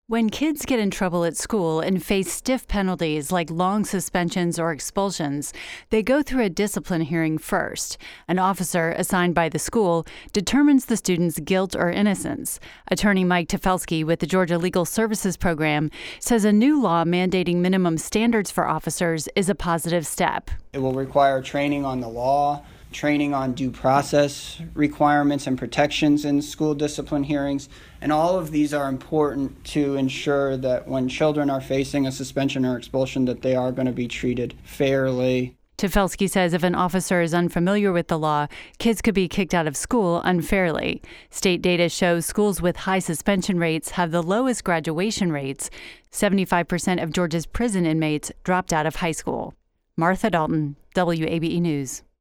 When kids get in trouble at school and face stiff penalties like long suspensions or expulsions, they go through a discipline hearing first. An officer assigned by the school determines the student's guilt or innocence. Attorney Mike Tefelsky with the Georgia Legal Services Program says a new law mandating minimum standards for officers is a positive step. It will require training on the law, training on due process requirements and protections in school discipline hearings. And all of these are important to ensure that when children are facing a suspension or expulsion, that they are going to be treated fairly. Tefelsky says if an officer is unfamiliar with the law, kids could be kicked out of school unfairly. State data shows schools with high suspension rates have the lowest graduation rates. 75% of Georgia's prison inmates dropped out of high school. Martha Dalton, WABE News.